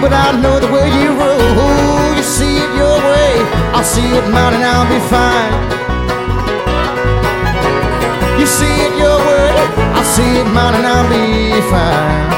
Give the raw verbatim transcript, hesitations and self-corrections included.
but I know the way you roll. You see it your way, I'll see it mine, and I'll be fine. You see it your way, I'll see it mine, and I'll be fine.